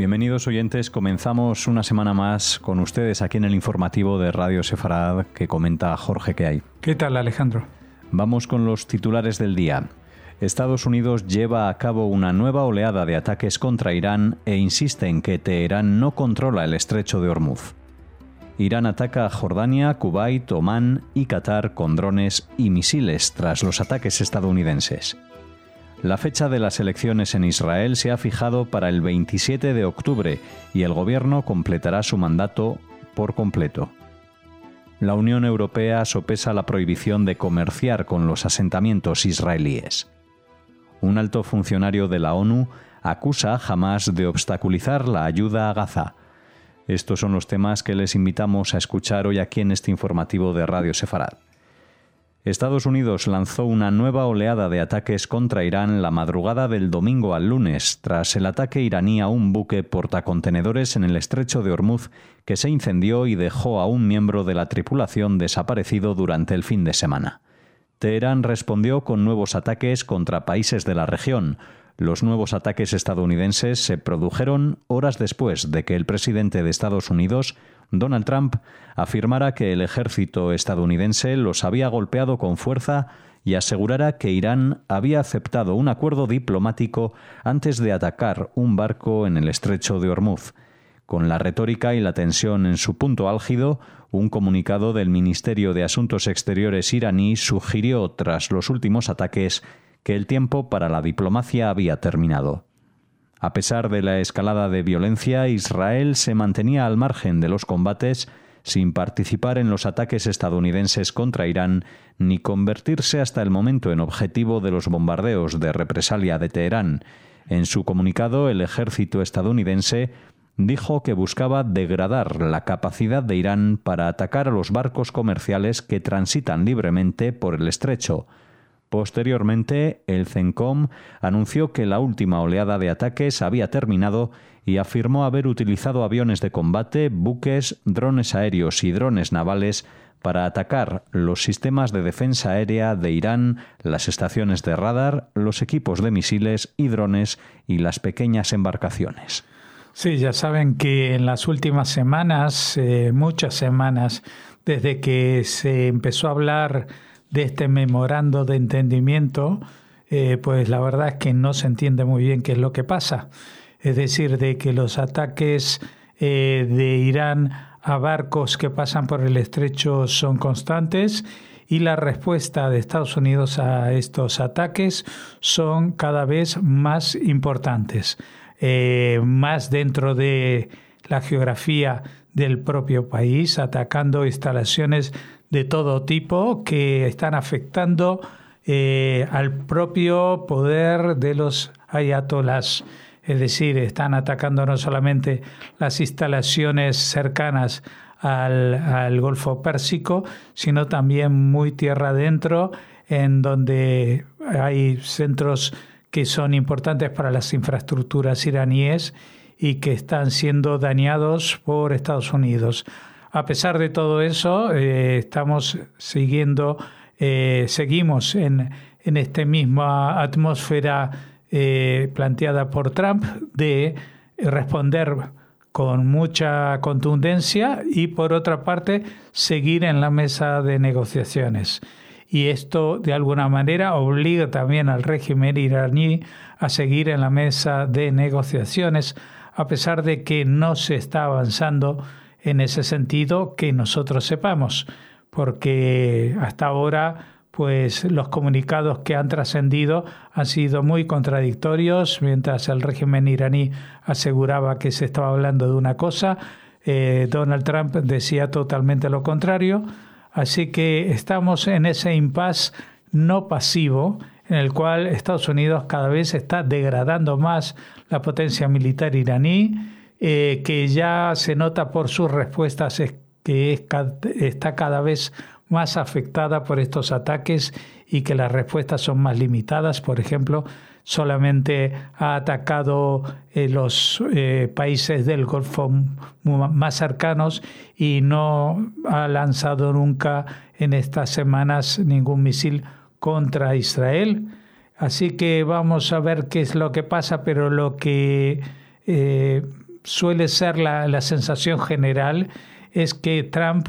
Bienvenidos oyentes, comenzamos una semana más con ustedes aquí en el informativo de Radio Sefarad que comenta Jorge ¿Qué hay? ¿Qué tal, Alejandro? Vamos con los titulares del día. Estados Unidos lleva a cabo una nueva oleada de ataques contra Irán e insiste en que Teherán no controla el estrecho de Hormuz. Irán ataca a Jordania, Kuwait, Omán y Qatar con drones y misiles tras los ataques estadounidenses. La fecha de las elecciones en Israel se ha fijado para el 27 de octubre y el gobierno completará su mandato por completo. La Unión Europea sopesa la prohibición de comerciar con los asentamientos israelíes. Un alto funcionario de la ONU acusa a Hamás de obstaculizar la ayuda a Gaza. Estos son los temas que les invitamos a escuchar hoy aquí en este informativo de Radio Sefarad. Estados Unidos lanzó una nueva oleada de ataques contra Irán la madrugada del domingo al lunes, tras el ataque iraní a un buque portacontenedores en el estrecho de Hormuz que se incendió y dejó a un miembro de la tripulación desaparecido durante el fin de semana. Teherán respondió con nuevos ataques contra países de la región. Los nuevos ataques estadounidenses se produjeron horas después de que el presidente de Estados Unidos, Donald Trump, afirmara que el ejército estadounidense los había golpeado con fuerza y asegurara que Irán había aceptado un acuerdo diplomático antes de atacar un barco en el estrecho de Hormuz. Con la retórica y la tensión en su punto álgido, un comunicado del Ministerio de Asuntos Exteriores iraní sugirió, tras los últimos ataques, que el tiempo para la diplomacia había terminado. A pesar de la escalada de violencia, Israel se mantenía al margen de los combates, sin participar en los ataques estadounidenses contra Irán, ni convertirse hasta el momento en objetivo de los bombardeos de represalia de Teherán. En su comunicado, el ejército estadounidense dijo que buscaba degradar la capacidad de Irán para atacar a los barcos comerciales que transitan libremente por el estrecho. Posteriormente, el CENTCOM anunció que la última oleada de ataques había terminado y afirmó haber utilizado aviones de combate, buques, drones aéreos y drones navales para atacar los sistemas de defensa aérea de Irán, las estaciones de radar, los equipos de misiles y drones y las pequeñas embarcaciones. Sí, ya saben que en las últimas semanas, muchas semanas, desde que se empezó a hablar de este memorando de entendimiento, pues la verdad es que no se entiende muy bien qué es lo que pasa. Es decir, de que los ataques de Irán a barcos que pasan por el estrecho son constantes y la respuesta de Estados Unidos a estos ataques son cada vez más importantes, más dentro de la geografía del propio país, atacando instalaciones de todo tipo que están afectando al propio poder de los ayatolás. Es decir, están atacando no solamente las instalaciones cercanas al Golfo Pérsico, sino también muy tierra adentro, en donde hay centros que son importantes para las infraestructuras iraníes y que están siendo dañados por Estados Unidos. A pesar de todo eso, seguimos en esta misma atmósfera planteada por Trump de responder con mucha contundencia y, por otra parte, seguir en la mesa de negociaciones. Y esto, de alguna manera, obliga también al régimen iraní a seguir en la mesa de negociaciones, a pesar de que no se está avanzando en ese sentido que nosotros sepamos, porque hasta ahora pues los comunicados que han trascendido han sido muy contradictorios. Mientras el régimen iraní aseguraba que se estaba hablando de una cosa, Donald Trump decía totalmente lo contrario. Así que estamos en ese impasse no pasivo en el cual Estados Unidos cada vez está degradando más la potencia militar iraní, que ya se nota por sus respuestas que está cada vez más afectada por estos ataques y que las respuestas son más limitadas. Por ejemplo, solamente ha atacado los países del Golfo más cercanos y no ha lanzado nunca en estas semanas ningún misil contra Israel. Así que vamos a ver qué es lo que pasa, pero lo que suele ser la sensación general es que Trump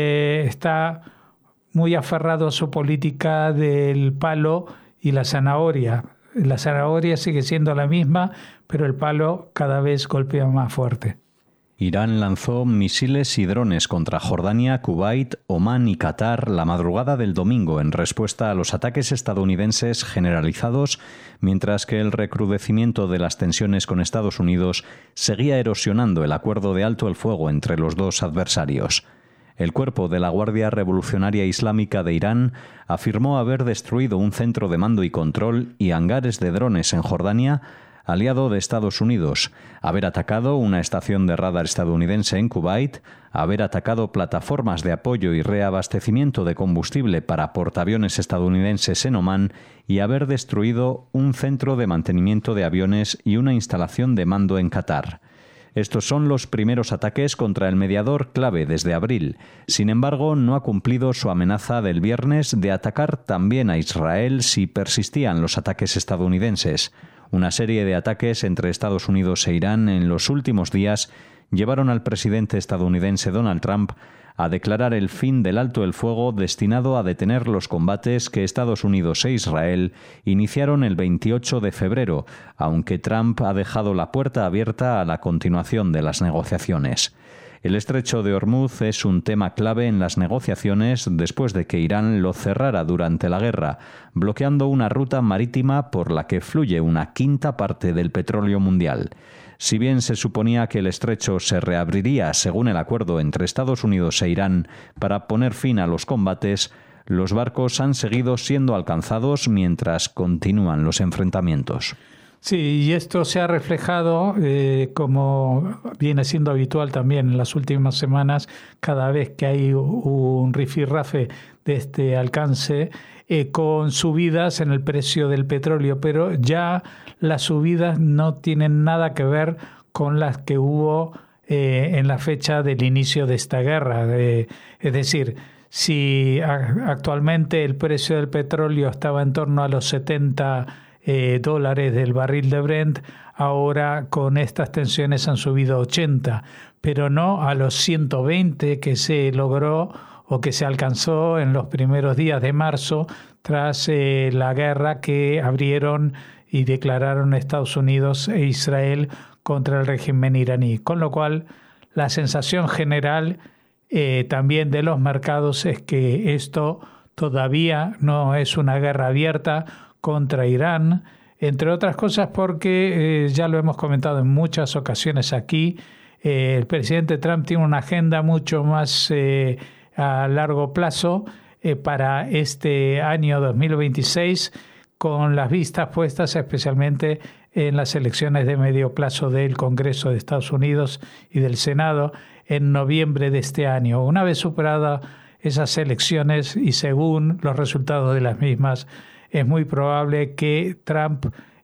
está muy aferrado a su política del palo y la zanahoria. La zanahoria sigue siendo la misma, pero el palo cada vez golpea más fuerte. Irán lanzó misiles y drones contra Jordania, Kuwait, Omán y Qatar la madrugada del domingo en respuesta a los ataques estadounidenses generalizados, mientras que el recrudecimiento de las tensiones con Estados Unidos seguía erosionando el acuerdo de alto el fuego entre los dos adversarios. El cuerpo de la Guardia Revolucionaria Islámica de Irán afirmó haber destruido un centro de mando y control y hangares de drones en Jordania, aliado de Estados Unidos, haber atacado una estación de radar estadounidense en Kuwait, haber atacado plataformas de apoyo y reabastecimiento de combustible para portaaviones estadounidenses en Omán y haber destruido un centro de mantenimiento de aviones y una instalación de mando en Qatar. Estos son los primeros ataques contra el mediador clave desde abril. Sin embargo, no ha cumplido su amenaza del viernes de atacar también a Israel si persistían los ataques estadounidenses. Una serie de ataques entre Estados Unidos e Irán en los últimos días llevaron al presidente estadounidense Donald Trump a declarar el fin del alto el fuego destinado a detener los combates que Estados Unidos e Israel iniciaron el 28 de febrero, aunque Trump ha dejado la puerta abierta a la continuación de las negociaciones. El estrecho de Hormuz es un tema clave en las negociaciones después de que Irán lo cerrara durante la guerra, bloqueando una ruta marítima por la que fluye una quinta parte del petróleo mundial. Si bien se suponía que el estrecho se reabriría según el acuerdo entre Estados Unidos e Irán para poner fin a los combates, los barcos han seguido siendo alcanzados mientras continúan los enfrentamientos. Sí, y esto se ha reflejado, como viene siendo habitual también en las últimas semanas, cada vez que hay un rifirrafe de este alcance, con subidas en el precio del petróleo, pero ya las subidas no tienen nada que ver con las que hubo en la fecha del inicio de esta guerra. Es decir, si actualmente el precio del petróleo estaba en torno a los $70 del barril de Brent, ahora con estas tensiones han subido a 80, pero no a los 120 que se logró o que se alcanzó en los primeros días de marzo tras la guerra que abrieron y declararon Estados Unidos e Israel contra el régimen iraní. Con lo cual, la sensación general también de los mercados es que esto todavía no es una guerra abierta contra Irán, entre otras cosas porque, ya lo hemos comentado en muchas ocasiones aquí, el presidente Trump tiene una agenda mucho más a largo plazo para este año 2026, con las vistas puestas especialmente en las elecciones de medio plazo del Congreso de Estados Unidos y del Senado en noviembre de este año. Una vez superadas esas elecciones y según los resultados de las mismas, es muy probable que Trump,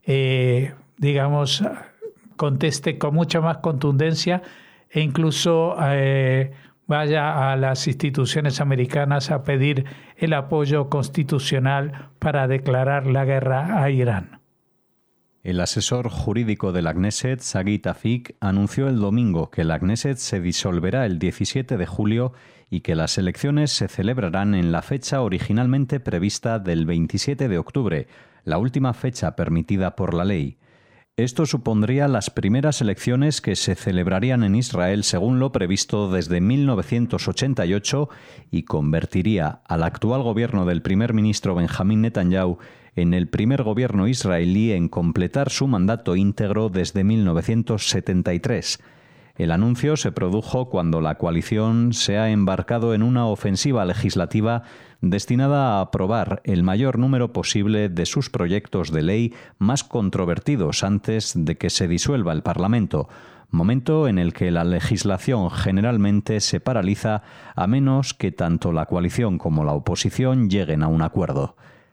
conteste con mucha más contundencia e incluso vaya a las instituciones americanas a pedir el apoyo constitucional para declarar la guerra a Irán. El asesor jurídico de la Knesset, Sagi Tafik, anunció el domingo que la Knesset se disolverá el 17 de julio y que las elecciones se celebrarán en la fecha originalmente prevista del 27 de octubre, la última fecha permitida por la ley. Esto supondría las primeras elecciones que se celebrarían en Israel según lo previsto desde 1988 y convertiría al actual gobierno del primer ministro Benjamín Netanyahu en el primer gobierno israelí en completar su mandato íntegro desde 1973. El anuncio se produjo cuando la coalición se ha embarcado en una ofensiva legislativa destinada a aprobar el mayor número posible de sus proyectos de ley más controvertidos antes de que se disuelva el Parlamento, momento en el que la legislación generalmente se paraliza a menos que tanto la coalición como la oposición lleguen a un acuerdo.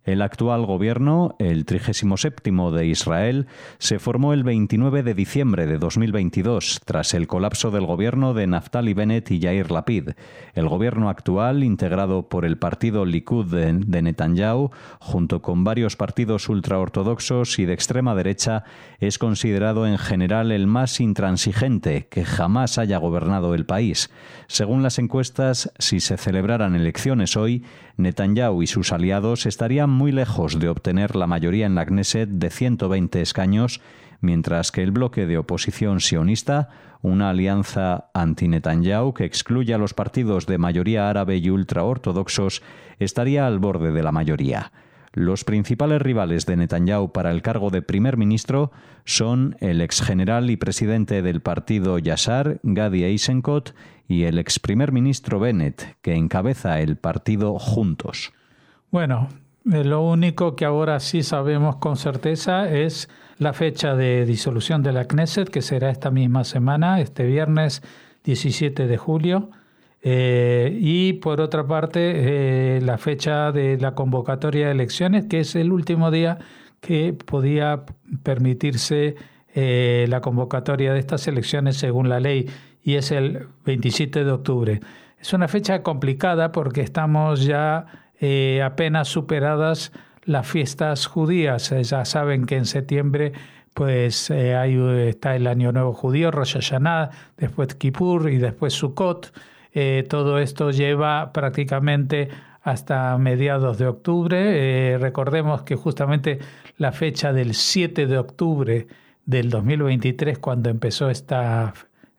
El actual gobierno, el 37º de Israel, se formó el 29 de diciembre de 2022, tras el colapso del gobierno de Naftali Bennett y Yair Lapid. El gobierno actual, integrado por el partido Likud de Netanyahu, junto con varios partidos ultraortodoxos y de extrema derecha, es considerado en general el más intransigente que jamás haya gobernado el país. Según las encuestas, si se celebraran elecciones hoy, Netanyahu y sus aliados estarían muy lejos de obtener la mayoría en la Knesset de 120 escaños, mientras que el bloque de oposición sionista, una alianza anti-Netanyahu que excluye a los partidos de mayoría árabe y ultraortodoxos, estaría al borde de la mayoría. Los principales rivales de Netanyahu para el cargo de primer ministro son el exgeneral y presidente del partido Yashar, Gadi Eisenkot, y el ex primer ministro Bennett, que encabeza el partido Juntos. Bueno, lo único que ahora sí sabemos con certeza es la fecha de disolución de la Knesset, que será esta misma semana, este viernes 17 de julio. Y por otra parte, la fecha de la convocatoria de elecciones, que es el último día que podía permitirse la convocatoria de estas elecciones según la ley, y es el 27 de octubre. Es una fecha complicada porque estamos ya apenas superadas las fiestas judías. Ya saben que en septiembre pues está el Año Nuevo Judío, Rosh Hashanah, después Kippur y después Sukkot. Todo esto lleva prácticamente hasta mediados de octubre. Recordemos que justamente la fecha del 7 de octubre del 2023, cuando empezó esta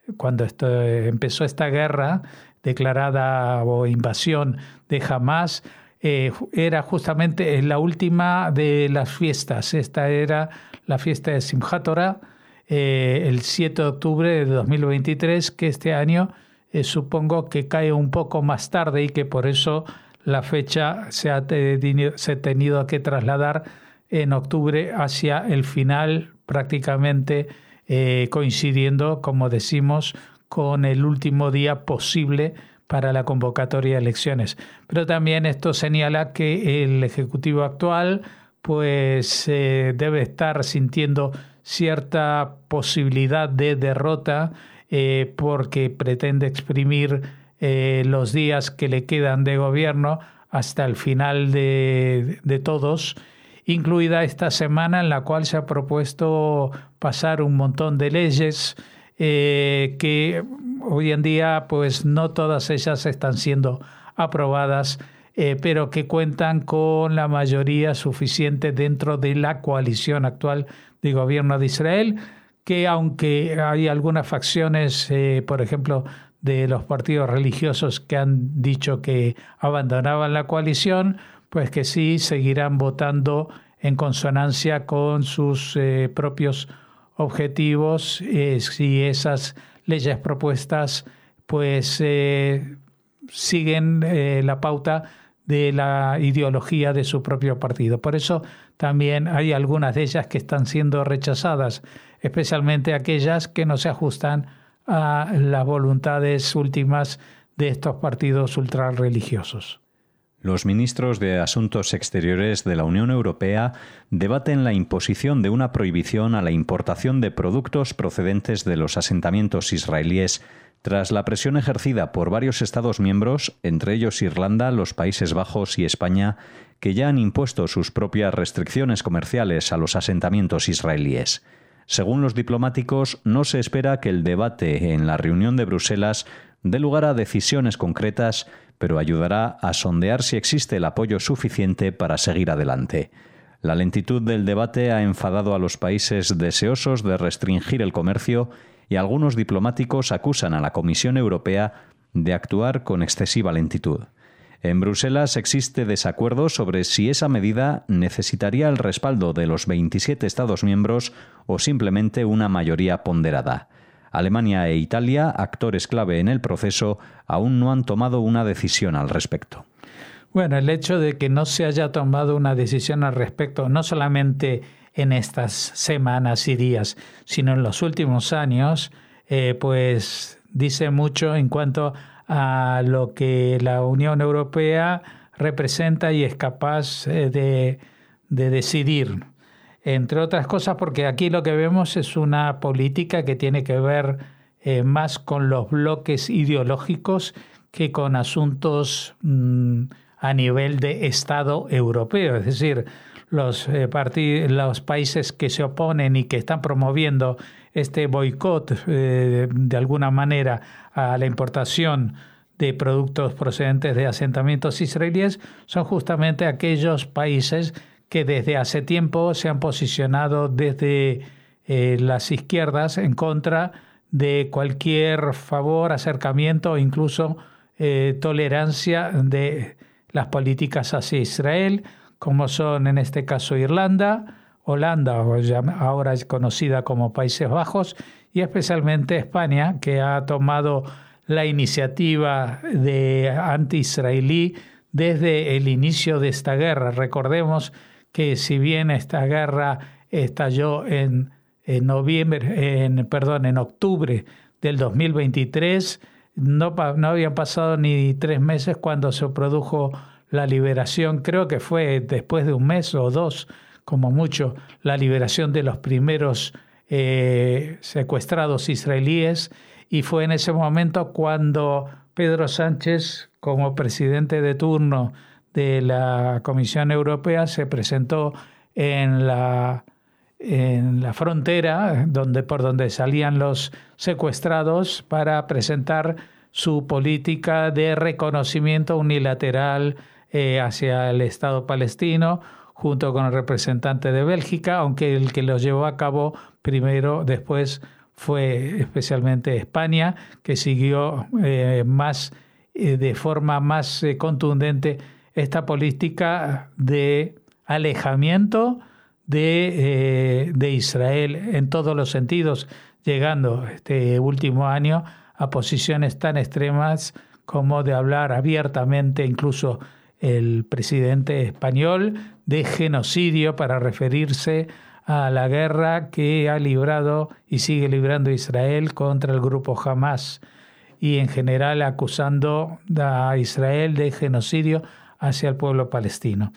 guerra declarada o invasión de Hamás, era justamente la última de las fiestas. Esta era la fiesta de Simchat Torah, el 7 de octubre de 2023, que este año supongo que cae un poco más tarde y que por eso la fecha se ha tenido que trasladar en octubre hacia el final, prácticamente coincidiendo, como decimos, con el último día posible para la convocatoria de elecciones. Pero también esto señala que el Ejecutivo actual pues debe estar sintiendo cierta posibilidad de derrota porque pretende exprimir los días que le quedan de gobierno hasta el final de todos, incluida esta semana en la cual se ha propuesto pasar un montón de leyes que hoy en día pues no todas ellas están siendo aprobadas, pero que cuentan con la mayoría suficiente dentro de la coalición actual de gobierno de Israel, que aunque hay algunas facciones, por ejemplo, de los partidos religiosos que han dicho que abandonaban la coalición, pues que sí seguirán votando en consonancia con sus propios objetivos, si esas leyes propuestas pues siguen la pauta de la ideología de su propio partido. Por eso también hay algunas de ellas que están siendo rechazadas, especialmente aquellas que no se ajustan a las voluntades últimas de estos partidos ultrarreligiosos. Los ministros de Asuntos Exteriores de la Unión Europea debaten la imposición de una prohibición a la importación de productos procedentes de los asentamientos israelíes tras la presión ejercida por varios Estados miembros, entre ellos Irlanda, los Países Bajos y España, que ya han impuesto sus propias restricciones comerciales a los asentamientos israelíes. Según los diplomáticos, no se espera que el debate en la reunión de Bruselas dé lugar a decisiones concretas, pero ayudará a sondear si existe el apoyo suficiente para seguir adelante. La lentitud del debate ha enfadado a los países deseosos de restringir el comercio y algunos diplomáticos acusan a la Comisión Europea de actuar con excesiva lentitud. En Bruselas existe desacuerdo sobre si esa medida necesitaría el respaldo de los 27 Estados miembros o simplemente una mayoría ponderada. Alemania e Italia, actores clave en el proceso, aún no han tomado una decisión al respecto. Bueno, el hecho de que no se haya tomado una decisión al respecto, no solamente en estas semanas y días, sino en los últimos años, pues dice mucho en cuanto a lo que la Unión Europea representa y es capaz de decidir. Entre otras cosas, porque aquí lo que vemos es una política que tiene que ver más con los bloques ideológicos que con asuntos a nivel de Estado europeo. Es decir, los países que se oponen y que están promoviendo este boicot de alguna manera a la importación de productos procedentes de asentamientos israelíes son justamente aquellos países que desde hace tiempo se han posicionado desde las izquierdas en contra de cualquier favor, acercamiento o incluso tolerancia de las políticas hacia Israel, como son en este caso Holanda, ahora es conocida como Países Bajos, y especialmente España, que ha tomado la iniciativa de anti-israelí desde el inicio de esta guerra. Recordemos que si bien esta guerra estalló en octubre del 2023, no habían pasado ni 3 meses cuando se produjo la liberación, creo que fue después de 1 mes o 2, como mucho, la liberación de los primeros secuestrados israelíes, y fue en ese momento cuando Pedro Sánchez, como presidente de turno de la Comisión Europea, se presentó en la frontera por donde salían los secuestrados para presentar su política de reconocimiento unilateral hacia el Estado palestino, junto con el representante de Bélgica, aunque el que lo llevó a cabo después fue especialmente España, que siguió de forma más contundente esta política de alejamiento de Israel en todos los sentidos, llegando este último año a posiciones tan extremas como de hablar abiertamente, incluso el presidente español, de genocidio para referirse a la guerra que ha librado y sigue librando Israel contra el grupo Hamas, y en general acusando a Israel de genocidio hacia el pueblo palestino.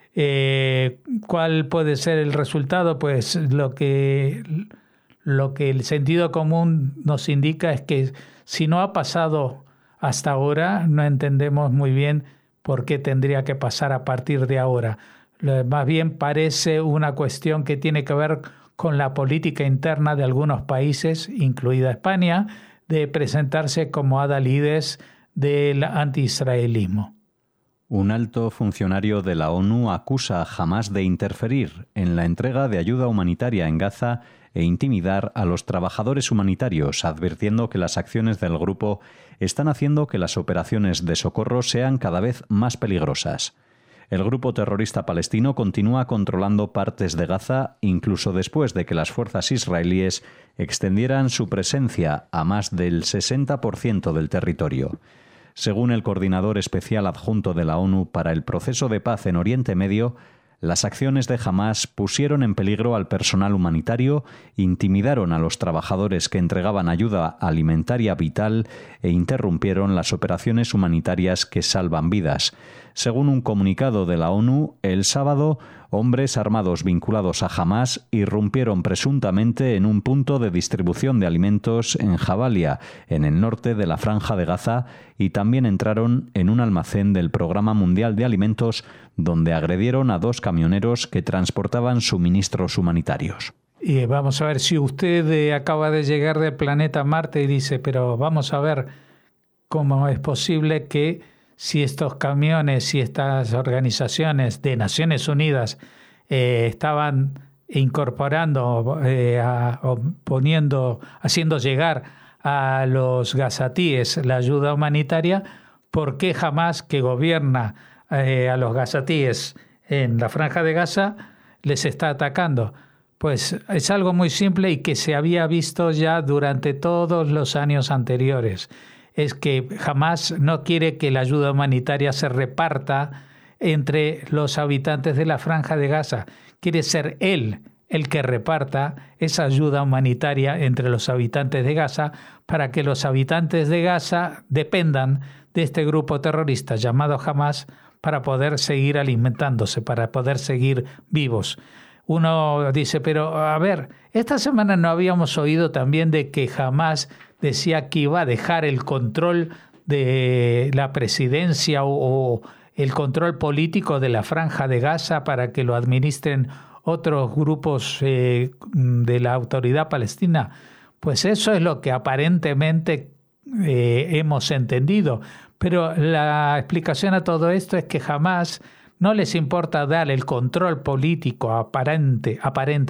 ¿Cuál puede ser el resultado? Pues lo que el sentido común nos indica es que si no ha pasado hasta ahora, no entendemos muy bien por qué tendría que pasar a partir de ahora. Más bien parece una cuestión que tiene que ver con la política interna de algunos países, incluida España, de presentarse como adalides del anti-israelismo. Un alto funcionario de la ONU acusa a Hamás de interferir en la entrega de ayuda humanitaria en Gaza e intimidar a los trabajadores humanitarios, advirtiendo que las acciones del grupo están haciendo que las operaciones de socorro sean cada vez más peligrosas. El grupo terrorista palestino continúa controlando partes de Gaza, incluso después de que las fuerzas israelíes extendieran su presencia a más del 60% del territorio. Según el coordinador especial adjunto de la ONU para el proceso de paz en Oriente Medio, las acciones de Hamás pusieron en peligro al personal humanitario, intimidaron a los trabajadores que entregaban ayuda alimentaria vital e interrumpieron las operaciones humanitarias que salvan vidas. Según un comunicado de la ONU, el sábado, hombres armados vinculados a Hamás irrumpieron presuntamente en un punto de distribución de alimentos en Jabalia, en el norte de la Franja de Gaza, y también entraron en un almacén del Programa Mundial de Alimentos, donde agredieron a 2 camioneros que transportaban suministros humanitarios. Y vamos a ver, si usted acaba de llegar del planeta Marte y dice, pero vamos a ver cómo es posible que si estos camiones y estas organizaciones de Naciones Unidas estaban incorporando, haciendo llegar a los gazatíes la ayuda humanitaria, ¿por qué Hamás, que gobierna a los gazatíes en la Franja de Gaza, les está atacando? Pues es algo muy simple y que se había visto ya durante todos los años anteriores. Es que Hamás no quiere que la ayuda humanitaria se reparta entre los habitantes de la Franja de Gaza. Quiere ser él el que reparta esa ayuda humanitaria entre los habitantes de Gaza para que los habitantes de Gaza dependan de este grupo terrorista llamado Hamás para poder seguir alimentándose, para poder seguir vivos. Uno dice, pero a ver, esta semana no habíamos oído también de que Hamás decía que iba a dejar el control de la presidencia o el control político de la Franja de Gaza para que lo administren otros grupos de la autoridad palestina. Pues eso es lo que aparentemente hemos entendido. Pero la explicación a todo esto es que jamás no les importa dar el control político aparente,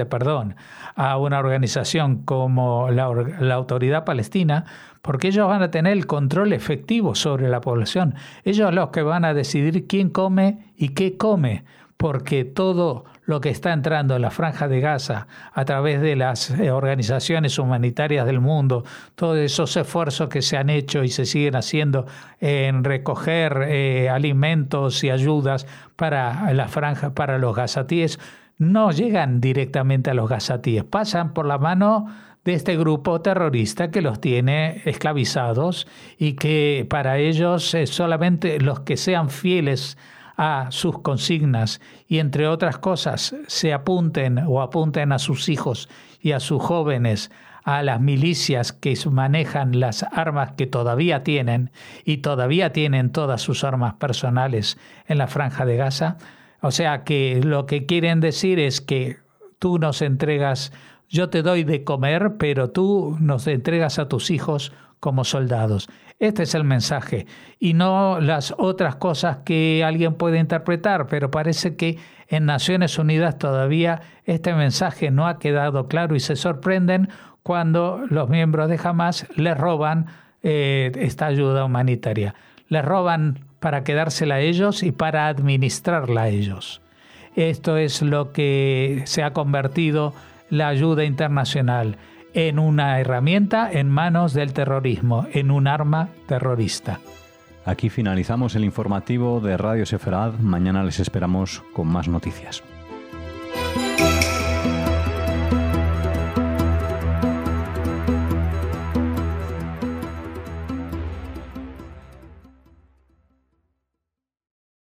a una organización como la Autoridad Palestina, porque ellos van a tener el control efectivo sobre la población. Ellos son los que van a decidir quién come y qué come, porque todo lo que está entrando en la Franja de Gaza a través de las organizaciones humanitarias del mundo, todos esos esfuerzos que se han hecho y se siguen haciendo en recoger alimentos y ayudas para la franja, para los gazatíes, no llegan directamente a los gazatíes, pasan por la mano de este grupo terrorista que los tiene esclavizados y que para ellos solamente los que sean fieles a sus consignas y entre otras cosas se apunten a sus hijos y a sus jóvenes a las milicias que manejan las armas que todavía tienen y todavía tienen todas sus armas personales en la Franja de Gaza. O sea que lo que quieren decir es que tú nos entregas, yo te doy de comer, pero tú nos entregas a tus hijos como soldados. Este es el mensaje y no las otras cosas que alguien puede interpretar, pero parece que en Naciones Unidas todavía este mensaje no ha quedado claro y se sorprenden cuando los miembros de Hamás les roban esta ayuda humanitaria. Les roban para quedársela a ellos y para administrarla a ellos. Esto es lo que se ha convertido la ayuda internacional en una herramienta en manos del terrorismo, en un arma terrorista. Aquí finalizamos el informativo de Radio Sefarad. Mañana les esperamos con más noticias.